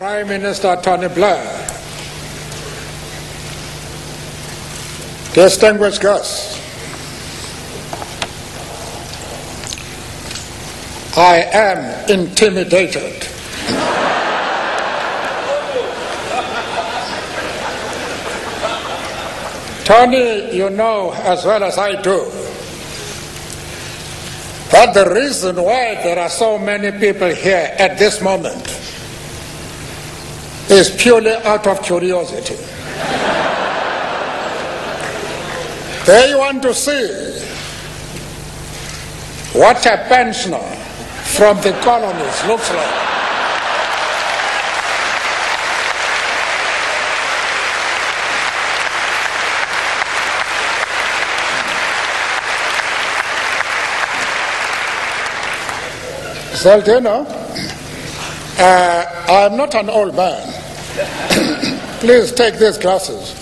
Prime Minister Tony Blair, distinguished guests, I am intimidated. Tony, you know as well as I do that the reason why there are so many people here at this moment is purely out of curiosity. They want to see what a pensioner from the colonies looks like. Zaldina, I'm not an old man. Please take these glasses.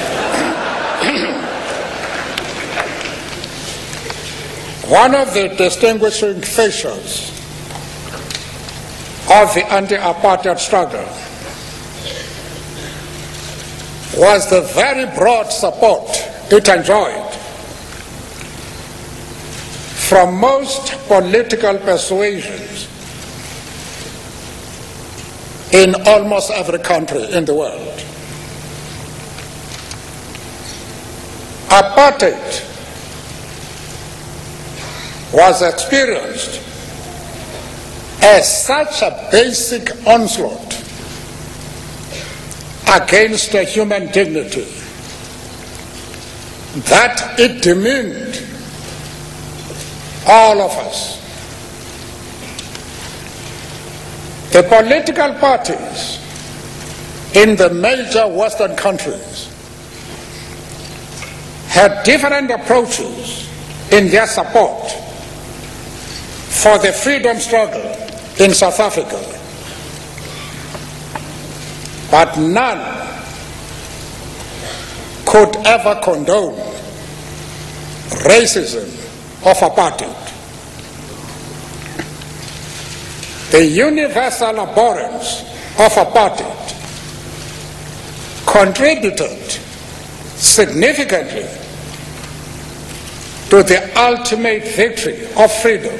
One of the distinguishing features of the anti-apartheid struggle was the very broad support it enjoyed from most political persuasions in almost every country in the world. Apartheid was experienced as such a basic onslaught against human dignity that it demeaned all of us. The political parties in the major Western countries had different approaches in their support for the freedom struggle in South Africa, but none could ever condone racism of apartheid. The universal abhorrence of apartheid contributed significantly to the ultimate victory of freedom,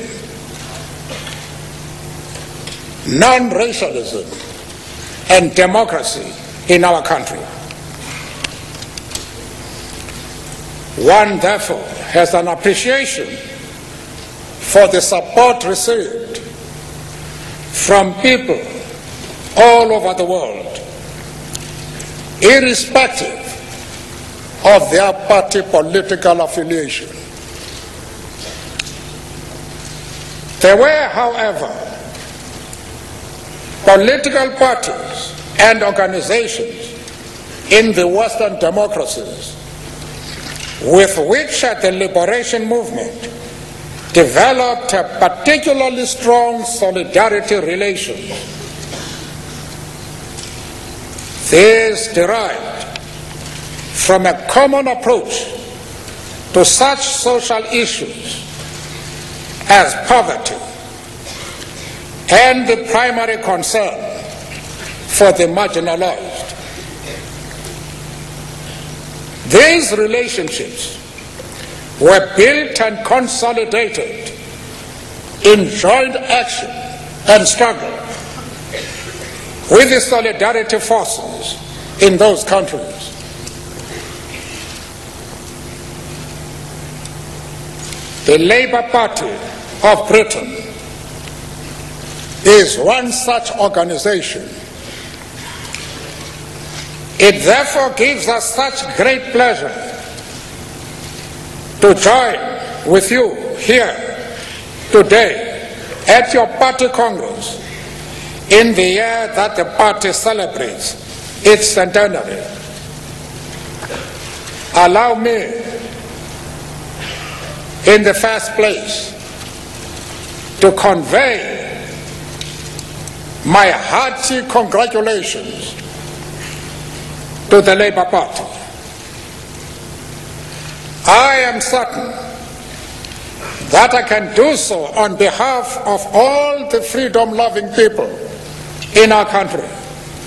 non-racialism, and democracy in our country. One, therefore, has an appreciation for the support received from people all over the world, irrespective of their party political affiliation. There were, however, political parties and organizations in the Western democracies with which the liberation movement developed a particularly strong solidarity relation. This derived from a common approach to such social issues as poverty and the primary concern for the marginalized. These relationships were built and consolidated in joint action and struggle with the solidarity forces in those countries. The Labour Party of Britain is one such organization. It therefore gives us such great pleasure to join with you here today at your party congress in the year that the party celebrates its centenary. Allow me, in the first place, to convey my hearty congratulations to the Labour Party. I am certain that I can do so on behalf of all the freedom-loving people in our country.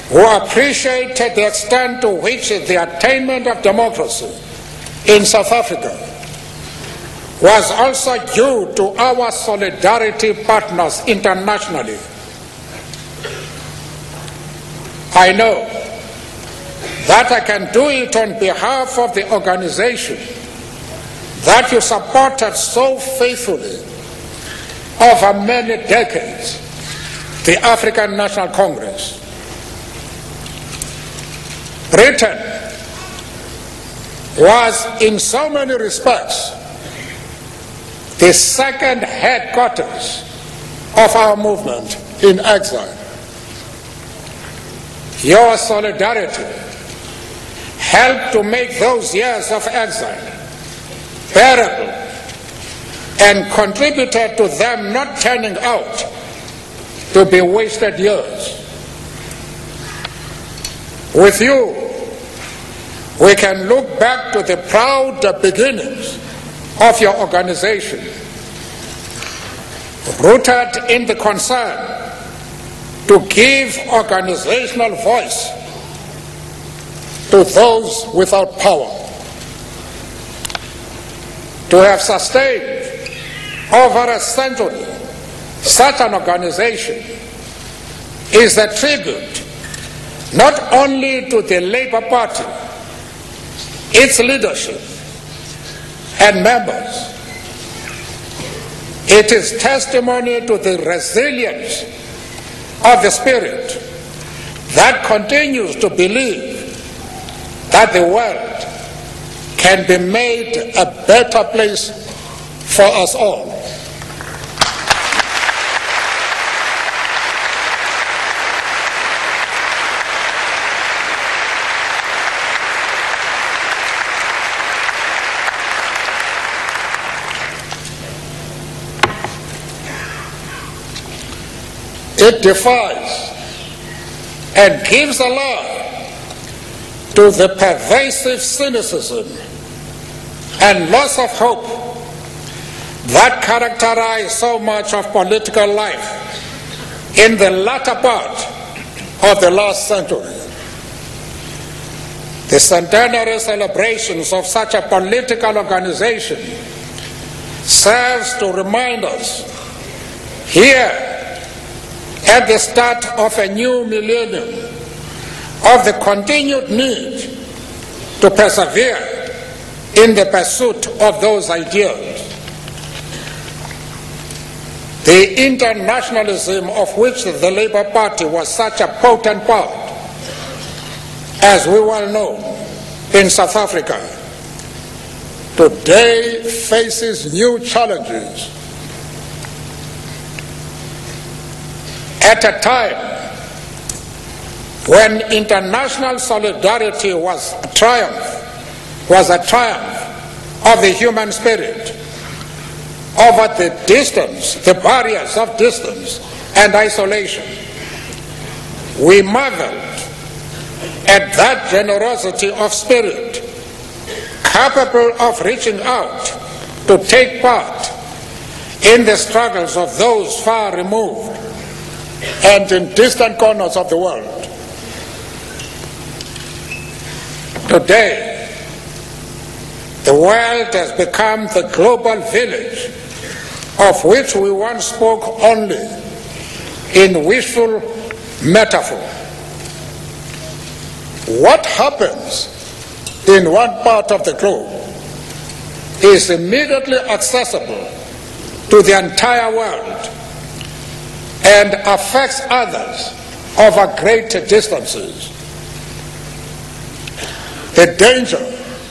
who appreciated the extent to which the attainment of democracy in South Africa was also due to our solidarity partners internationally. I know that I can do it on behalf of the organization that you supported so faithfully over many decades, the African National Congress. Britain was in so many respects the second headquarters of our movement in exile. Your solidarity helped to make those years of exile bearable and contributed to them not turning out to be wasted years. With you, we can look back to the proud beginnings of your organization, rooted in the concern to give organizational voice to those without power. To have sustained over a century such an organization is a tribute not only to the Labour Party, its leadership and members. It is testimony to the resilience of the spirit that continues to believe that the world can be made a better place for us all. It defies and gives a lie to the pervasive cynicism and loss of hope that characterize so much of political life in the latter part of the last century. The centenary celebrations of such a political organization serves to remind us here at the start of a new millennium of the continued need to persevere in the pursuit of those ideals. The internationalism of which the Labour Party was such a potent part, as we well know, in South Africa, today faces new challenges. At a time when international solidarity was a triumph of the human spirit over the distance, the barriers of distance and isolation, we marveled at that generosity of spirit capable of reaching out to take part in the struggles of those far removed and in distant corners of the world. Today, the world has become the global village of which we once spoke only in wishful metaphor. What happens in one part of the globe is immediately accessible to the entire world and affects others over great distances. The danger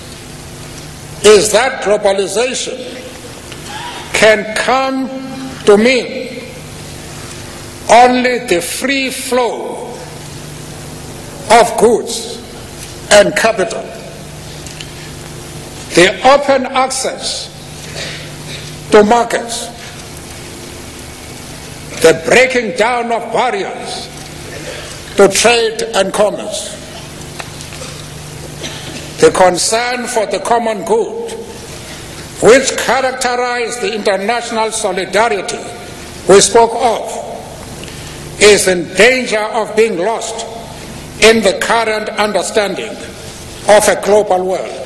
is that globalization can come to mean only the free flow of goods and capital, the open access to markets, the breaking down of barriers to trade and commerce, the concern for the common good, which characterized the international solidarity we spoke of, is in danger of being lost in the current understanding of a global world.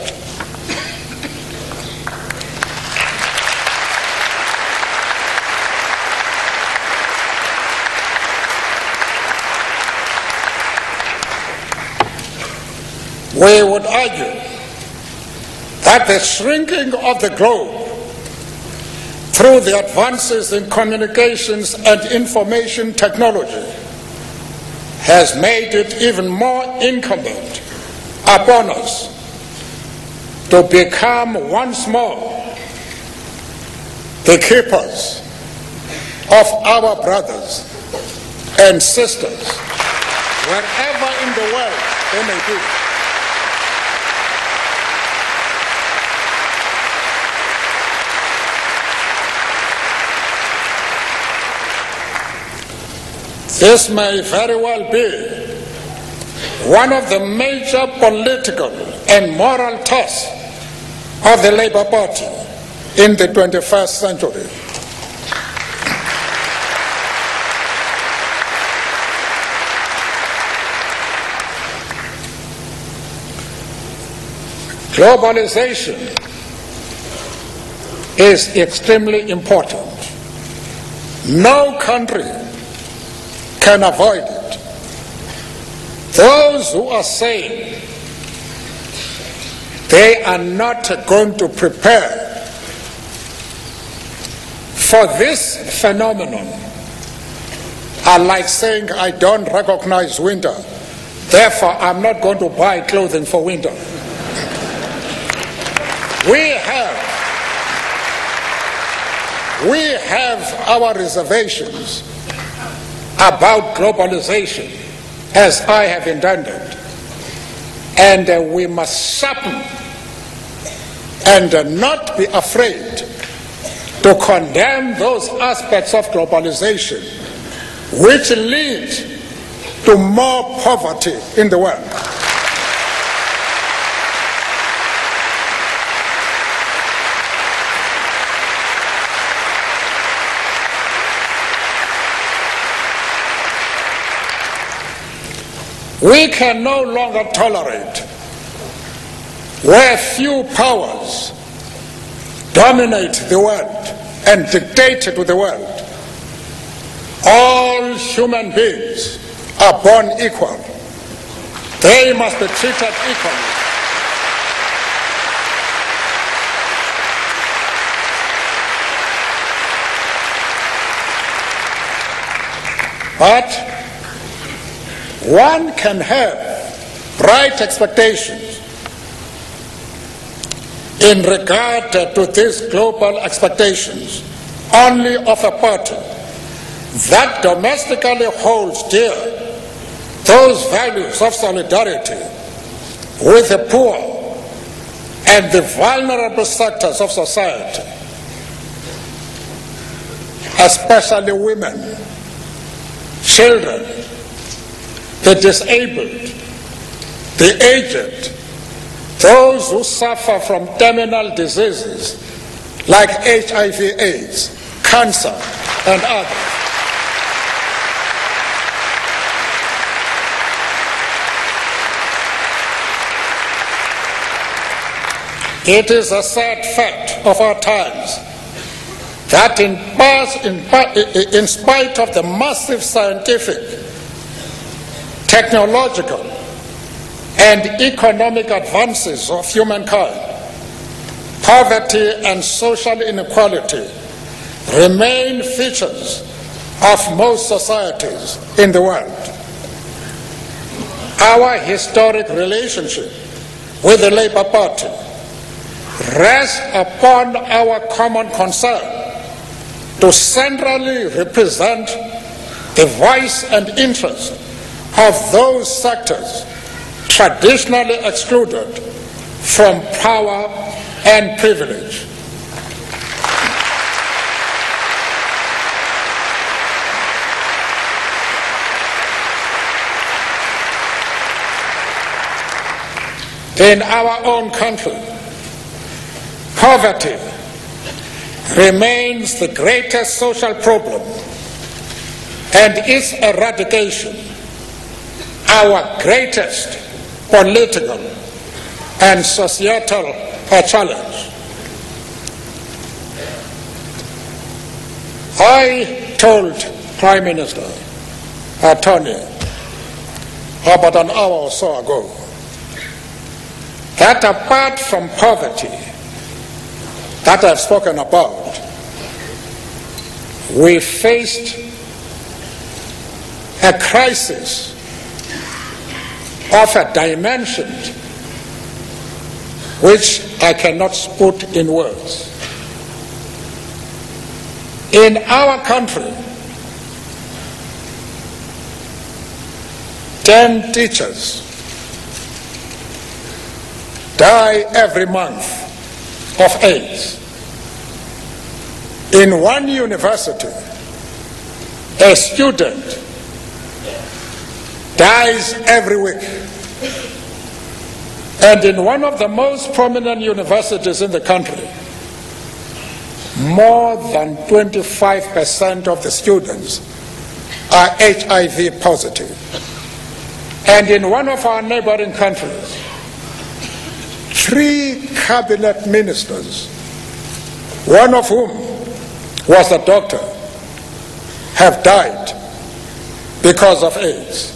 We would argue that the shrinking of the globe through the advances in communications and information technology has made it even more incumbent upon us to become once more the keepers of our brothers and sisters wherever in the world they may be. This may very well be one of the major political and moral tasks of the Labour Party in the 21st century. Globalization is extremely important. No country can avoid it. Those who are saying they are not going to prepare for this phenomenon are like saying, I don't recognize winter, therefore I'm not going to buy clothing for winter. We have our reservations about globalization, as I have intended, and we must sharpen and not be afraid to condemn those aspects of globalization which lead to more poverty in the world. We can no longer tolerate where few powers dominate the world and dictate to the world. All human beings are born equal. They must be treated equally. But one can have bright expectations in regard to these global expectations only of a party that domestically holds dear those values of solidarity with the poor and the vulnerable sectors of society, especially women, children, the disabled, the aged, those who suffer from terminal diseases like HIV/AIDS, cancer, and others. It is a sad fact of our times that in spite of the massive scientific, technological, and economic advances of humankind, poverty and social inequality remain features of most societies in the world. Our historic relationship with the Labour Party rests upon our common concern to centrally represent the voice and interest of those sectors traditionally excluded from power and privilege. In our own country, poverty remains the greatest social problem, and its eradication our greatest political and societal challenge. I told Prime Minister Tony about an hour or so ago that apart from poverty that I've spoken about, we faced a crisis of a dimension which I cannot put in words. In our country, 10 teachers die every month of AIDS. In one university, a student dies every week. And in one of the most prominent universities in the country, more than 25% of the students are HIV positive. And in one of our neighboring countries, 3 cabinet ministers, one of whom was a doctor, have died because of AIDS.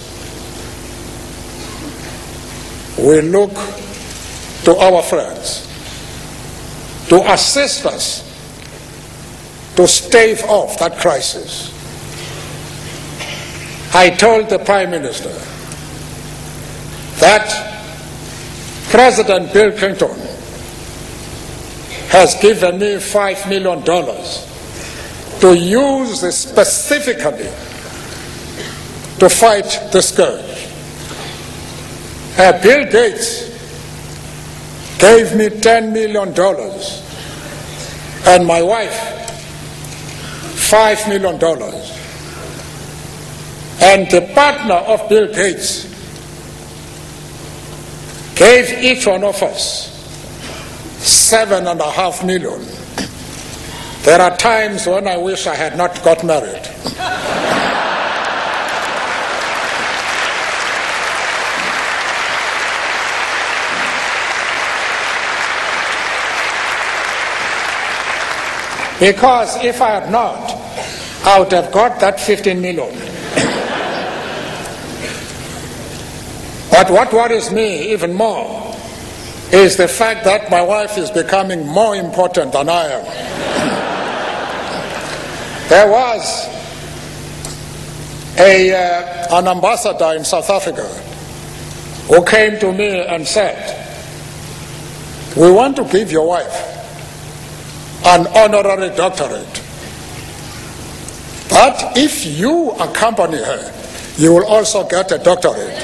We look to our friends to assist us to stave off that crisis. I told the Prime Minister that President Bill Clinton has given me $5 million to use specifically to fight the scourge. Bill Gates gave me $10 million and my wife $5 million. And the partner of Bill Gates gave each one of us $7.5 million. There are times when I wish I had not got married. Because if I had not, I would have got that 15 million. But what worries me even more is the fact that my wife is becoming more important than I am. There was an ambassador in South Africa who came to me and said, "We want to give your wife an honorary doctorate, but if you accompany her, you will also get a doctorate."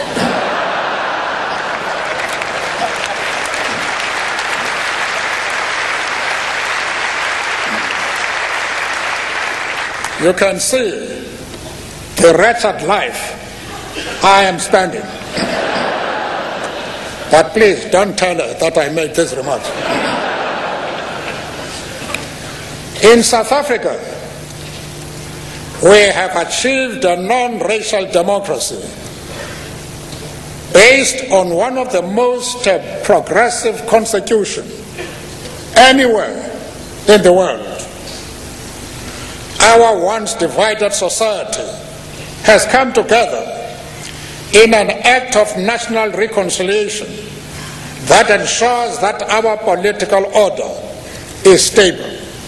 You can see the wretched life I am spending. But please don't tell her that I made this remark. In South Africa, we have achieved a non-racial democracy based on one of the most progressive constitutions anywhere in the world. Our once divided society has come together in an act of national reconciliation that ensures that our political order is stable.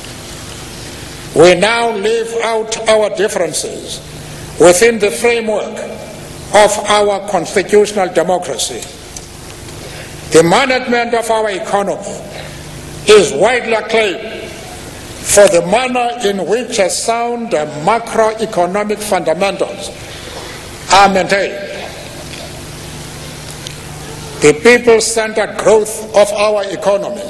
We now live out our differences within the framework of our constitutional democracy. The management of our economy is widely acclaimed for the manner in which a sound macroeconomic fundamentals are maintained. The people-centered growth of our economy,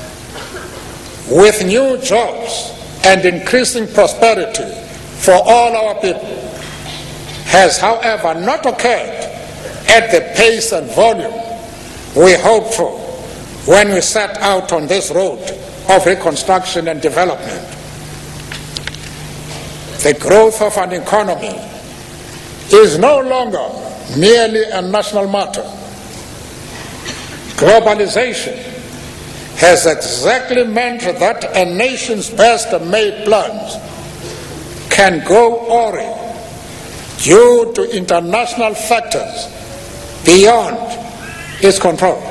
with new jobs and increasing prosperity for all our people, has, however, not occurred at the pace and volume we hoped for when we set out on this road of reconstruction and development. The growth of an economy is no longer merely a national matter. Globalization has exactly meant that a nation's best-made plans can go awry due to international factors beyond its control.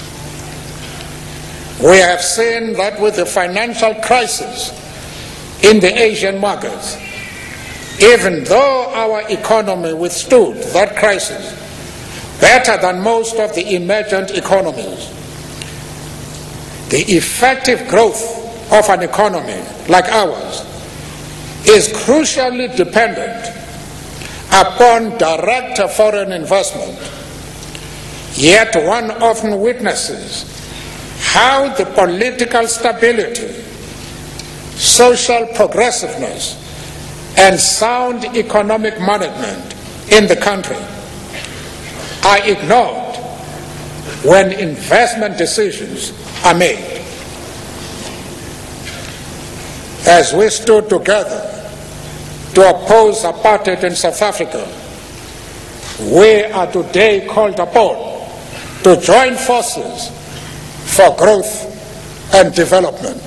We have seen that with the financial crisis in the Asian markets, even though our economy withstood that crisis better than most of the emergent economies, the effective growth of an economy like ours is crucially dependent upon direct foreign investment. Yet one often witnesses how the political stability, social progressiveness, and sound economic management in the country are ignored when investment decisions are made. As we stood together to oppose apartheid in South Africa, we are today called upon to join forces for growth and development.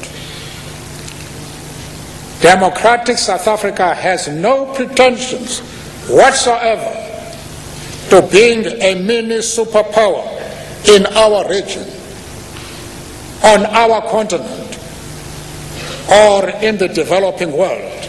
Democratic South Africa has no pretensions whatsoever to being a mini superpower in our region, on our continent, or in the developing world.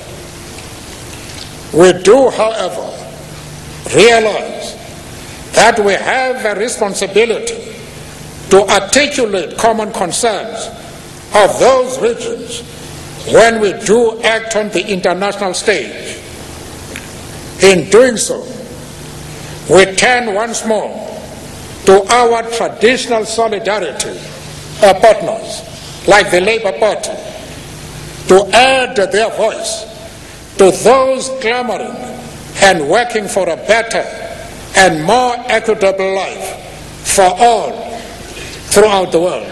We do, however, realize that we have a responsibility to articulate common concerns of those regions when we do act on the international stage. In doing so, we turn once more to our traditional solidarity partners like the Labour Party to add their voice to those clamoring and working for a better and more equitable life for all throughout the world.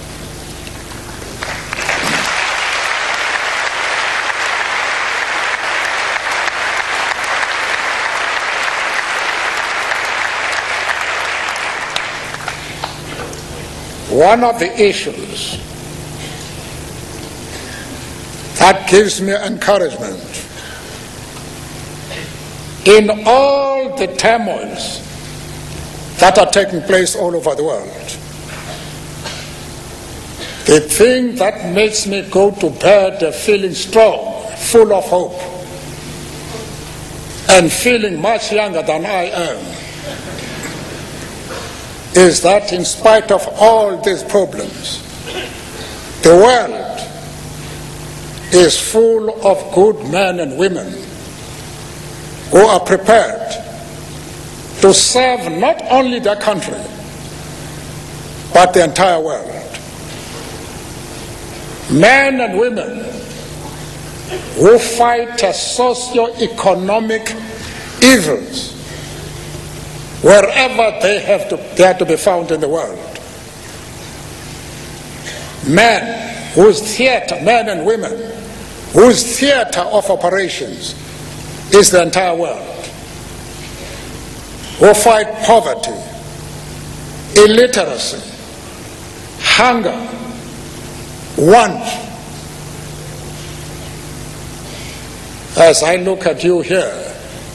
One of the issues that gives me encouragement in all the turmoils that are taking place all over the world, the thing that makes me go to bed feeling strong, full of hope, and feeling much younger than I am, is that in spite of all these problems, the world is full of good men and women who are prepared to serve not only their country, but the entire world. Men and women who fight socio-economic evils wherever they are to be found in the world. Men and women whose theater of operations is the entire world, who fight poverty, illiteracy, hunger, want. As I look at you here,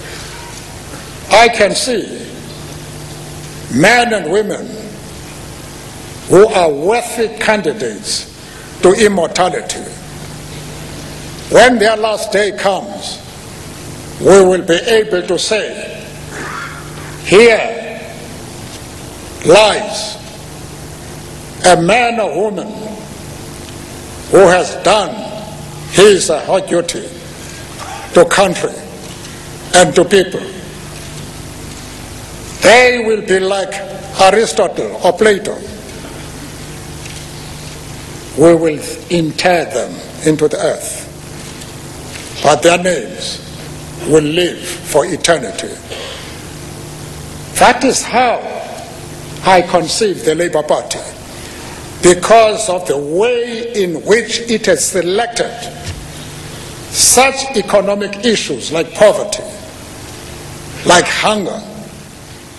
I can see men and women who are worthy candidates to immortality. When their last day comes, we will be able to say, here lies a man or woman who has done his or her duty to country and to people. They will be like Aristotle or Plato. We will inter them into the earth, but their names will live for eternity. That is how I conceive the Labour Party, because of the way in which it has selected such economic issues like poverty, like hunger,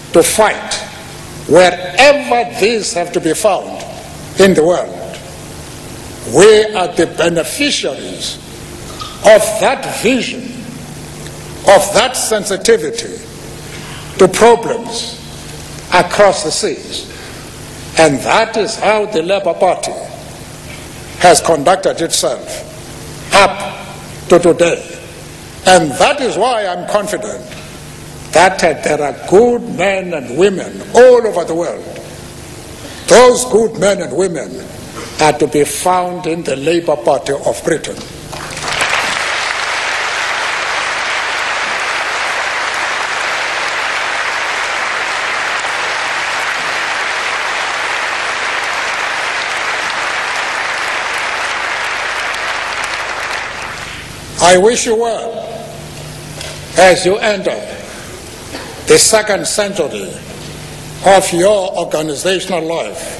to fight wherever these have to be found in the world. We are the beneficiaries of that vision, of that sensitivity to problems across the seas. And that is how the Labour Party has conducted itself up to today. And that is why I'm confident that there are good men and women all over the world. Those good men and women are to be found in the Labour Party of Britain. I wish you well as you enter the second century of your organizational life.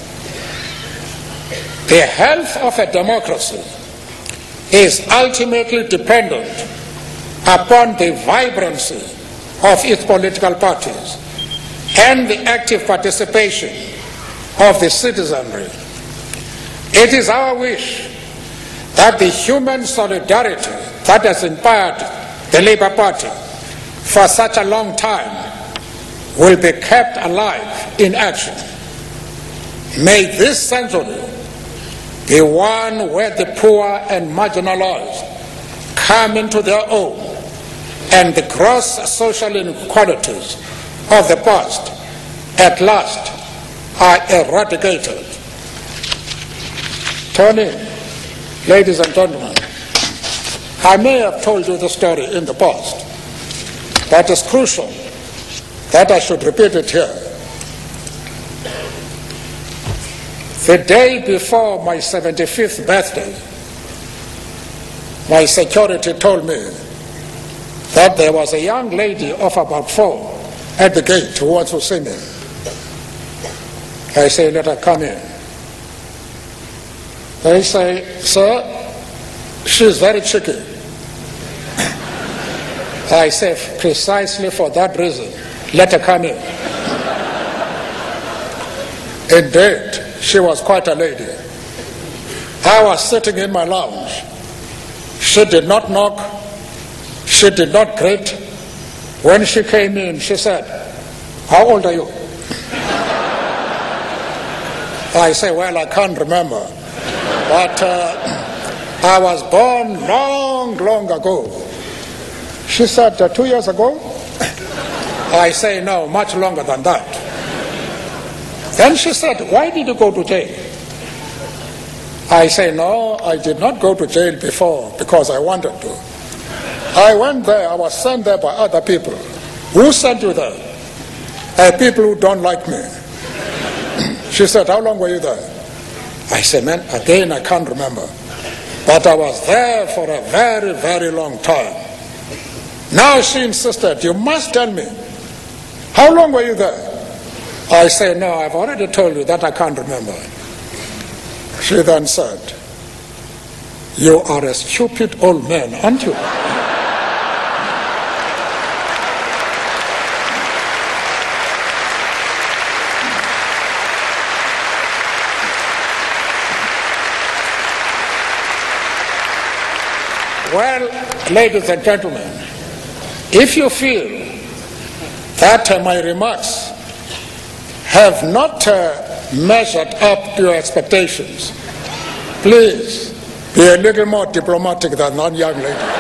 The health of a democracy is ultimately dependent upon the vibrancy of its political parties and the active participation of the citizenry. It is our wish that the human solidarity that has inspired the Labour Party for such a long time will be kept alive in action. May this century be one where the poor and marginalized come into their own and the gross social inequalities of the past at last are eradicated. Tony, ladies and gentlemen, I may have told you the story in the past, but it's crucial that I should repeat it here. The day before my 75th birthday, my security told me that there was a young lady of about 4 at the gate who wants to see me. I say, let her come in. They say, sir, she's very cheeky. I say, precisely for that reason, let her come in. Indeed, she was quite a lady. I was sitting in my lounge. She did not knock. She did not greet. When she came in, she said, how old are you? I say, well, I can't remember. But I was born long ago. She said, 2 years ago? I say, no, much longer than that. Then she said, why did you go to jail? I say, no, I did not go to jail before because I wanted to. I went there, I was sent there by other people. Who sent you there? People who don't like me. She said, how long were you there? I said, man, again, I can't remember. But I was there for a very long time. Now she insisted, you must tell me, how long were you there? I say, no, I've already told you that I can't remember. She then said, you are a stupid old man, aren't you? Well, ladies and gentlemen, if you feel that my remarks have not measured up to your expectations, please be a little more diplomatic than that young lady.